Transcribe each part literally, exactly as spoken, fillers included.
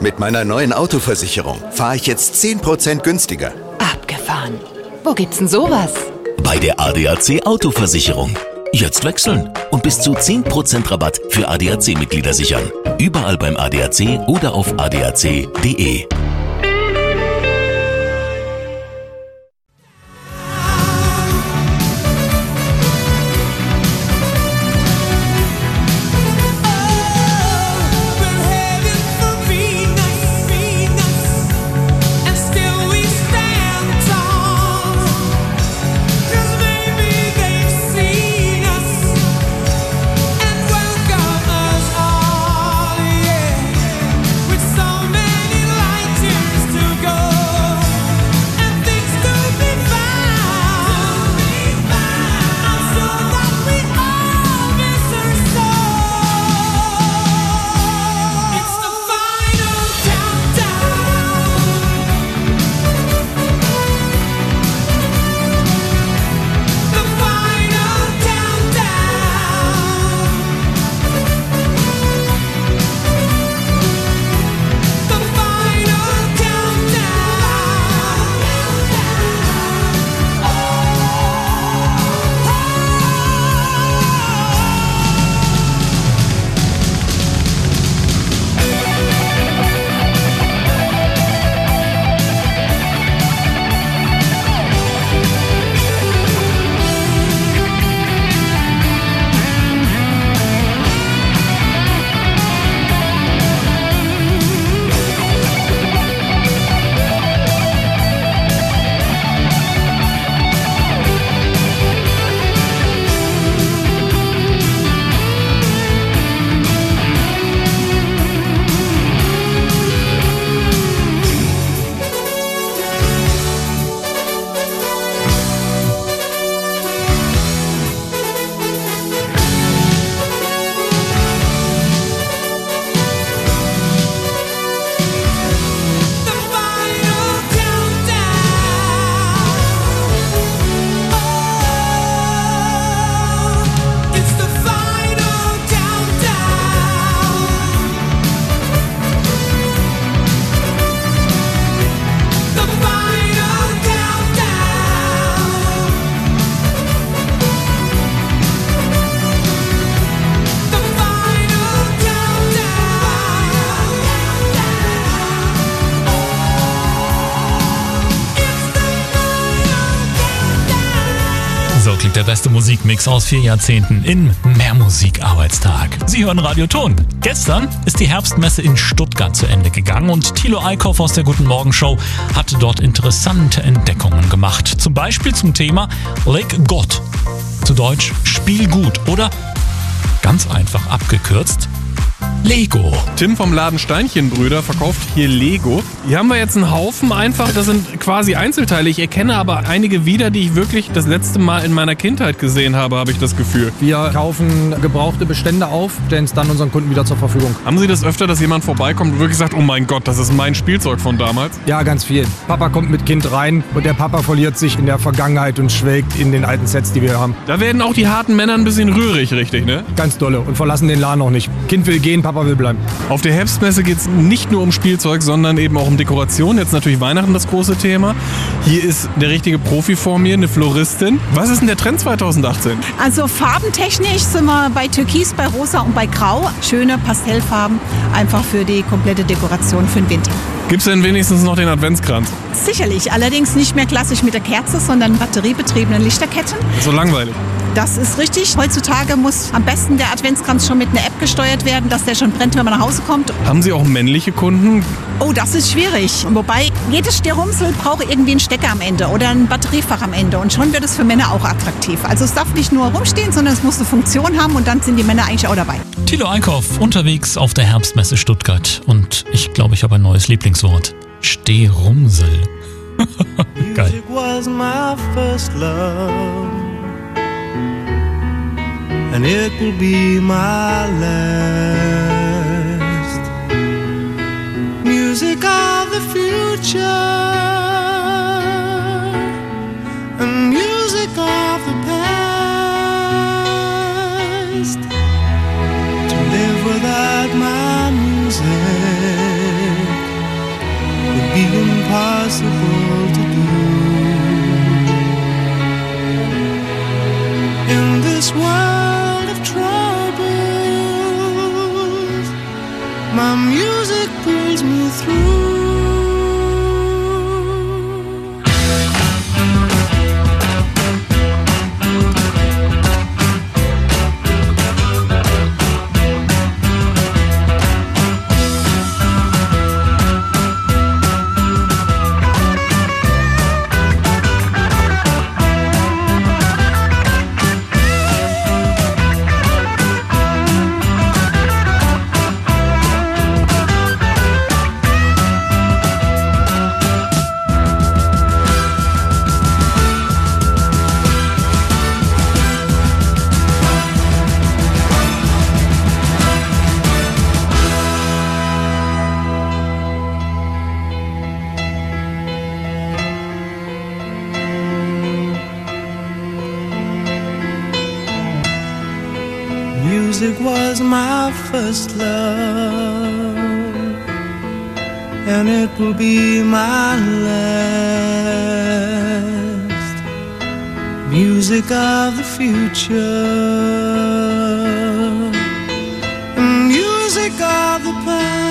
Mit meiner neuen Autoversicherung fahre ich jetzt zehn Prozent günstiger. Abgefahren. Wo gibt's denn sowas? Bei der A D A C Autoversicherung. Jetzt wechseln und bis zu zehn Prozent Rabatt für A D A C-Mitglieder sichern. Überall beim A D A C oder auf a d a c punkt d e. So klingt der beste Musikmix aus vier Jahrzehnten in Mehrmusik-Arbeitstag. Sie hören Radio Ton. Gestern ist die Herbstmesse in Stuttgart zu Ende gegangen und Thilo Eickhoff aus der Guten Morgen Show hatte dort interessante Entdeckungen gemacht. Zum Beispiel zum Thema Leg Gott. Zu Deutsch Spiel gut oder ganz einfach abgekürzt Lego. Tim vom Laden Steinchenbrüder verkauft hier Lego. Hier haben wir jetzt einen Haufen einfach, das sind quasi Einzelteile. Ich erkenne aber einige wieder, die ich wirklich das letzte Mal in meiner Kindheit gesehen habe, habe ich das Gefühl. Wir kaufen gebrauchte Bestände auf, stellen es dann unseren Kunden wieder zur Verfügung. Haben Sie das öfter, dass jemand vorbeikommt und wirklich sagt, oh mein Gott, das ist mein Spielzeug von damals? Ja, ganz viel. Papa kommt mit Kind rein und der Papa verliert sich in der Vergangenheit und schwelgt in den alten Sets, die wir haben. Da werden auch die harten Männer ein bisschen rührig, richtig, ne? Ganz dolle und verlassen den Laden auch nicht. Kind will gehen, Papa will bleiben. Auf der Herbstmesse geht es nicht nur um Spielzeug, sondern eben auch um Dekoration. Jetzt natürlich Weihnachten das große Thema. Hier ist der richtige Profi vor mir, eine Floristin. Was ist denn der Trend zwanzig achtzehn? Also farbentechnisch sind wir bei Türkis, bei Rosa und bei Grau. Schöne Pastellfarben, einfach für die komplette Dekoration für den Winter. Gibt es denn wenigstens noch den Adventskranz? Sicherlich, allerdings nicht mehr klassisch mit der Kerze, sondern batteriebetriebene Lichterketten. So langweilig. Das ist richtig. Heutzutage muss am besten der Adventskranz schon mit einer App gesteuert werden, dass der schon brennt, wenn man nach Hause kommt. Haben Sie auch männliche Kunden? Oh, das ist schwierig. Wobei, jedes Stirrumsel braucht irgendwie einen Stecker am Ende oder ein Batteriefach am Ende. Und schon wird es für Männer auch attraktiv. Also es darf nicht nur rumstehen, sondern es muss eine Funktion haben und dann sind die Männer eigentlich auch dabei. Thilo Eickhoff unterwegs auf der Herbstmesse Stuttgart. Und ich glaube, ich habe ein neues Lieblingswort. Stehrumsel. Geil. Music was my first love, and it will be my last. Music of the future, and music of the past. To live without my music impossible to do. In this world of troubles, my music pulls me through. Music was my first love, and it will be my last. Music of the future, music of the past.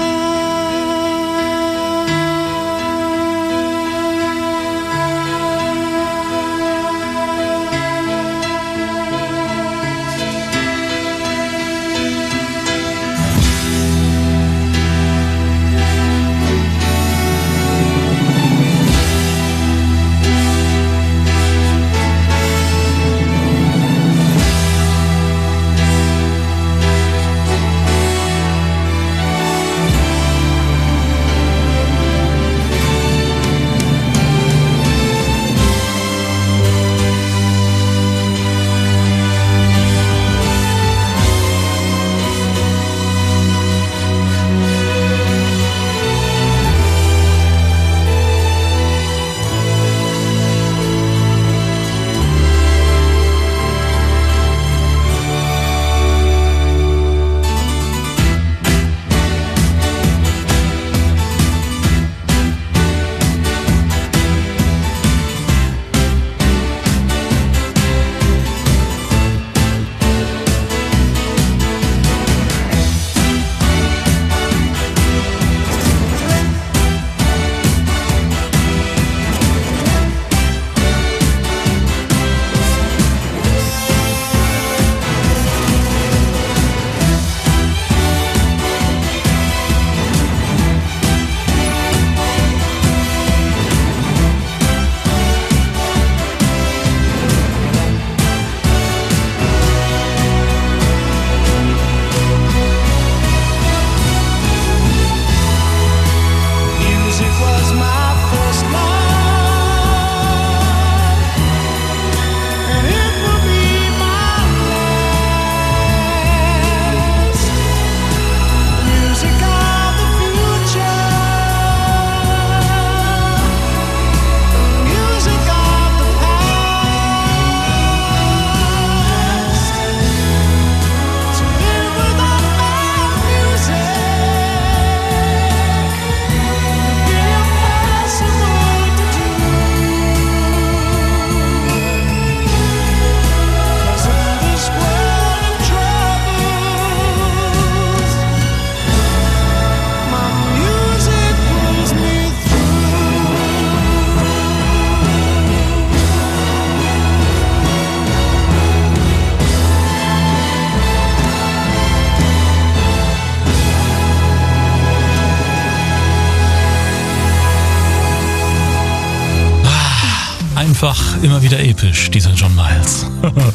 Einfach immer wieder episch, dieser John Miles.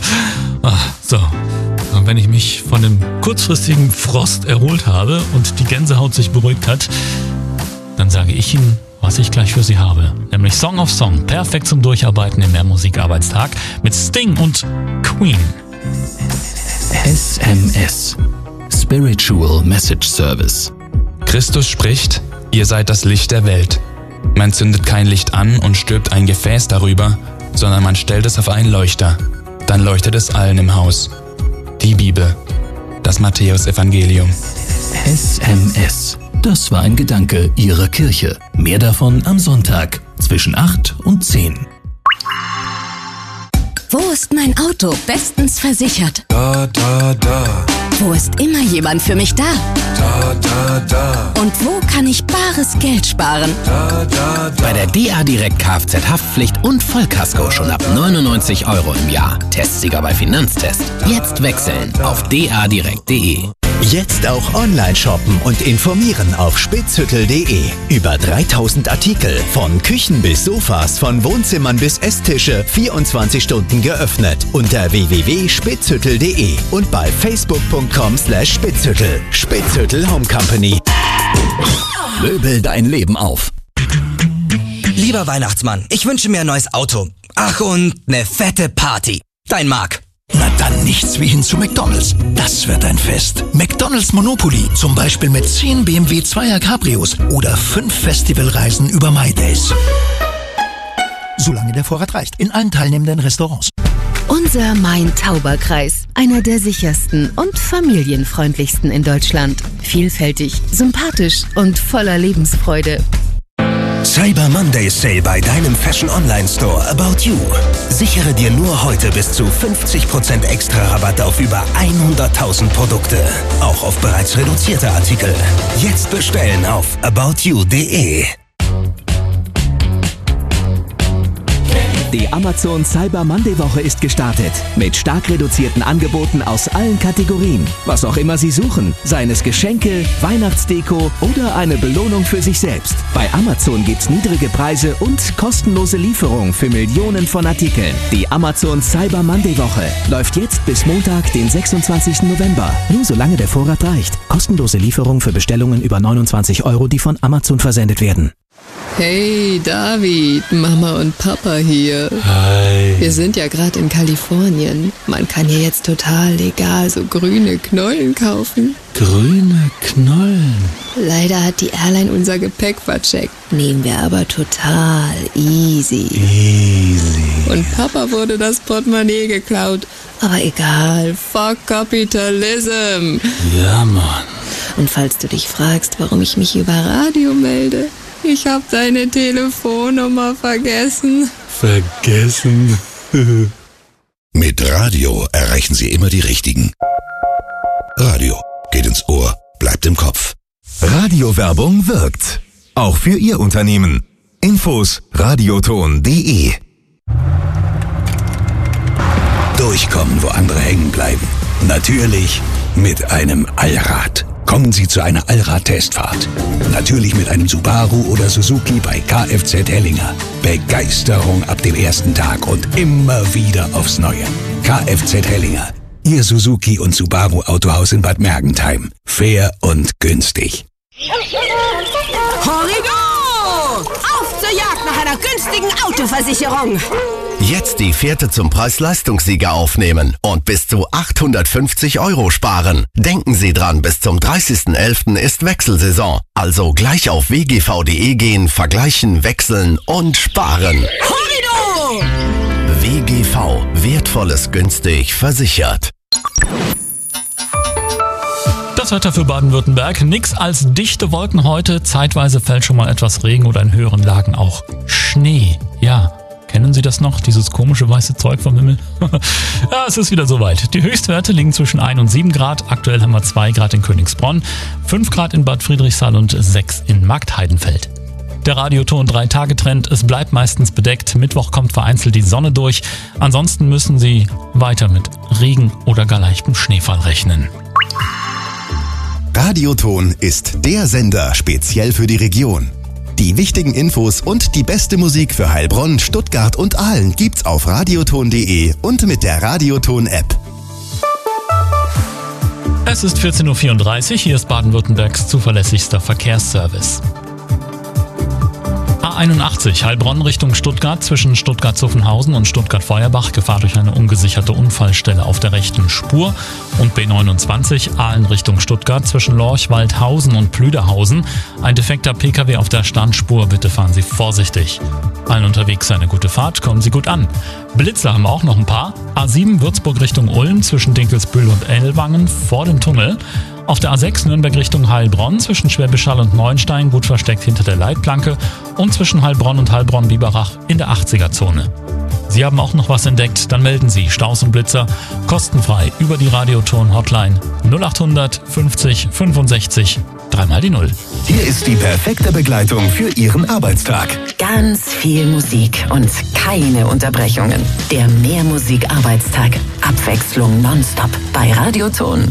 ah, so, und wenn ich mich von dem kurzfristigen Frost erholt habe und die Gänsehaut sich beruhigt hat, dann sage ich Ihnen, was ich gleich für Sie habe. Nämlich Song of Song, perfekt zum Durcharbeiten im Mehrmusikarbeitstag mit Sting und Queen. S M S, Spiritual Message Service. Christus spricht, ihr seid das Licht der Welt. Man zündet kein Licht an und stülpt ein Gefäß darüber, sondern man stellt es auf einen Leuchter. Dann leuchtet es allen im Haus. Die Bibel, das Matthäus-Evangelium. S M S, Das war ein Gedanke Ihrer Kirche. Mehr davon am Sonntag zwischen acht und zehn. Wo ist mein Auto? Bestens versichert. Da, da, da. Wo ist immer jemand für mich da? Da, da, da. Und wo kann ich bares Geld sparen? Da, da, da. Bei der D A Direkt Kfz-Haftpflicht und Vollkasko schon ab neunundneunzig Euro im Jahr. Testsieger bei Finanztest. Jetzt wechseln auf d a direkt punkt d e. Jetzt auch online shoppen und informieren auf spitzhüttel punkt de. Über dreitausend Artikel, von Küchen bis Sofas, von Wohnzimmern bis Esstische, vierundzwanzig Stunden geöffnet. Unter w w w punkt spitzhüttel punkt de und bei facebook punkt com slash spitzhüttel. Spitzhüttel Home Company. Möbel dein Leben auf. Lieber Weihnachtsmann, ich wünsche mir ein neues Auto. Ach, und eine fette Party. Dein Marc. Na dann nichts wie hin zu McDonald's. Das wird ein Fest. McDonald's Monopoly, zum Beispiel mit zehn B M W Zweier Cabrios oder fünf Festivalreisen über My Days. Solange der Vorrat reicht, in allen teilnehmenden Restaurants. Unser Main-Tauber-Kreis, einer der sichersten und familienfreundlichsten in Deutschland. Vielfältig, sympathisch und voller Lebensfreude. Cyber Monday Sale bei deinem Fashion Online Store About You. Sichere dir nur heute bis zu fünfzig Prozent extra Rabatt auf über hunderttausend Produkte. Auch auf bereits reduzierte Artikel. Jetzt bestellen auf about you punkt de. Die Amazon Cyber Monday Woche ist gestartet. Mit stark reduzierten Angeboten aus allen Kategorien. Was auch immer Sie suchen, seien es Geschenke, Weihnachtsdeko oder eine Belohnung für sich selbst. Bei Amazon gibt's niedrige Preise und kostenlose Lieferung für Millionen von Artikeln. Die Amazon Cyber Monday Woche läuft jetzt bis Montag, den sechsundzwanzigsten November. Nur solange der Vorrat reicht. Kostenlose Lieferung für Bestellungen über neunundzwanzig Euro, die von Amazon versendet werden. Hey David, Mama und Papa hier. Hi. Wir sind ja gerade in Kalifornien. Man kann hier jetzt total legal so grüne Knollen kaufen. Grüne Knollen? Leider hat die Airline unser Gepäck vercheckt. Nehmen wir aber total easy. Easy. Und Papa wurde das Portemonnaie geklaut. Aber egal, fuck Kapitalism. Ja, Mann. Und falls du dich fragst, warum ich mich über Radio melde, ich hab deine Telefonnummer vergessen. Vergessen? Mit Radio erreichen Sie immer die Richtigen. Radio geht ins Ohr, bleibt im Kopf. Radiowerbung wirkt. Auch für Ihr Unternehmen. Infos radioton punkt de. Durchkommen, wo andere hängen bleiben. Natürlich mit einem Allrad. Kommen Sie zu einer Allrad-Testfahrt. Natürlich mit einem Subaru oder Suzuki bei Kfz Hellinger. Begeisterung ab dem ersten Tag und immer wieder aufs Neue. Kfz Hellinger, Ihr Suzuki und Subaru Autohaus in Bad Mergentheim. Fair und günstig. Horrigo! Auf zur Jagd nach einer günstigen Autoversicherung! Jetzt die Fährte zum Preis-Leistungssieger aufnehmen und bis zu achthundertfünfzig Euro sparen. Denken Sie dran, bis zum dreißigsten elften ist Wechselsaison. Also gleich auf w g v punkt de gehen, vergleichen, wechseln und sparen. Horrido! W G V. Wertvolles günstig versichert. Das Wetter für Baden-Württemberg. Nix als dichte Wolken heute. Zeitweise fällt schon mal etwas Regen oder in höheren Lagen auch Schnee. Ja. Kennen Sie das noch, dieses komische weiße Zeug vom Himmel? Ja, es ist wieder soweit. Die Höchstwerte liegen zwischen ein und sieben Grad. Aktuell haben wir zwei Grad in Königsbronn, fünf Grad in Bad Friedrichsthal und sechs in Marktheidenfeld. Der Radioton drei Tage Trend, es bleibt meistens bedeckt. Mittwoch kommt vereinzelt die Sonne durch. Ansonsten müssen Sie weiter mit Regen oder gar leichtem Schneefall rechnen. Radioton ist der Sender speziell für die Region. Die wichtigen Infos und die beste Musik für Heilbronn, Stuttgart und Aalen gibt's auf radioton punkt de und mit der Radioton-App. Es ist vierzehn Uhr vierunddreißig, hier ist Baden-Württembergs zuverlässigster Verkehrsservice. A einundachtzig, Heilbronn Richtung Stuttgart, zwischen Stuttgart-Zuffenhausen und Stuttgart-Feuerbach, Gefahr durch eine ungesicherte Unfallstelle auf der rechten Spur. Und B neunundzwanzig, Aalen Richtung Stuttgart, zwischen Lorch-Waldhausen und Plüderhausen, ein defekter Pkw auf der Standspur, bitte fahren Sie vorsichtig. Allen unterwegs eine gute Fahrt, kommen Sie gut an. Blitze haben wir auch noch ein paar. A sieben Würzburg Richtung Ulm, zwischen Dinkelsbühl und Ellwangen, vor dem Tunnel. Auf der A sechs Nürnberg Richtung Heilbronn zwischen Schwäbisch Hall und Neuenstein gut versteckt hinter der Leitplanke und zwischen Heilbronn und Heilbronn-Biberach in der achtziger-Zone. Sie haben auch noch was entdeckt? Dann melden Sie Staus und Blitzer kostenfrei über die Radioton-Hotline null acht hundert fünfzig fünfundsechzig dreimal die Null. Hier ist die perfekte Begleitung für Ihren Arbeitstag. Ganz viel Musik und keine Unterbrechungen. Der Mehrmusik-Arbeitstag. Abwechslung nonstop bei Radioton.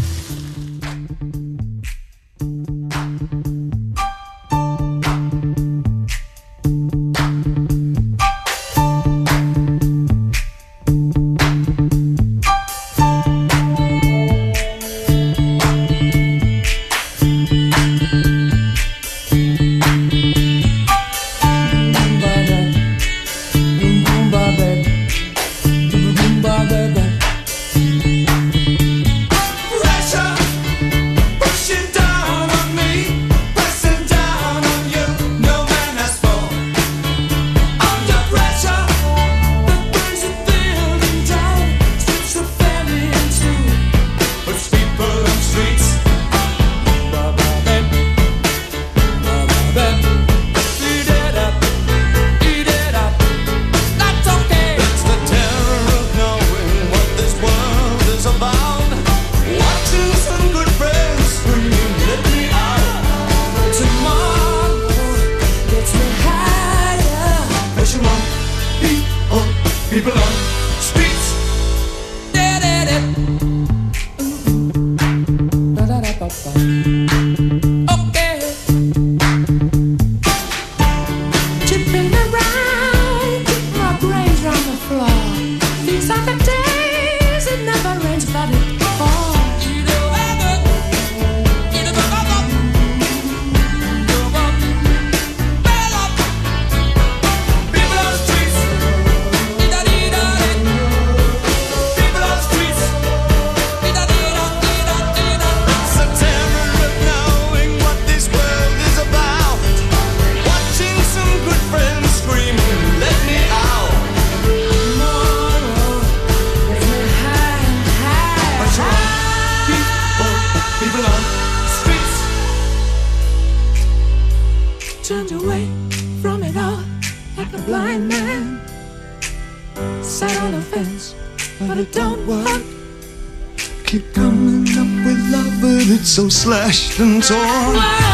Slashed and torn.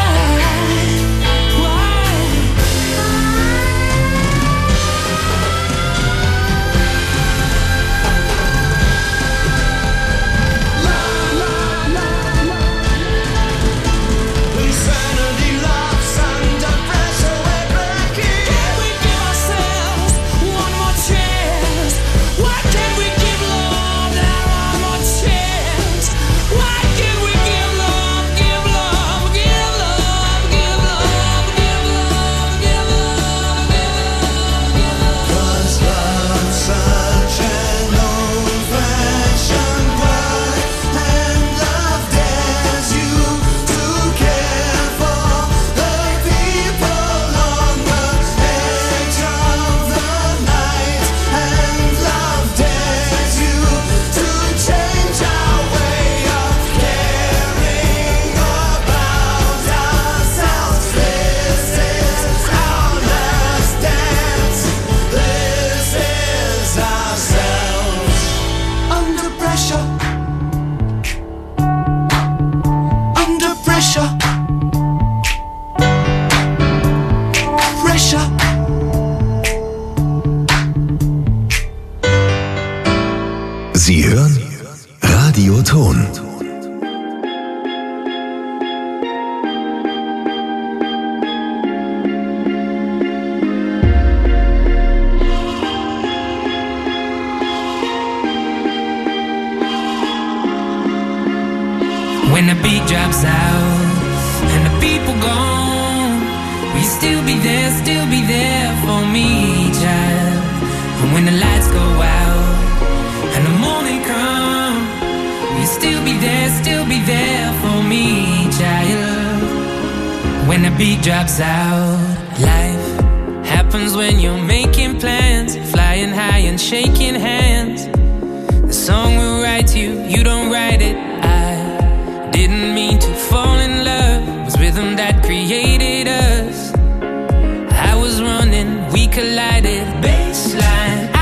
Sie hören Radioton. When the beat drops out and the people gone, will you still be there, still be there for me, child? And when the lights go out and the morning come, will you still be there, still be there for me, child? When the beat drops out, life happens when you're making plans, flying high and shaking hands. The song will write you, you don't write it. I didn't mean to fall in love. It was rhythm that created us. I was running, we collided. Baseline,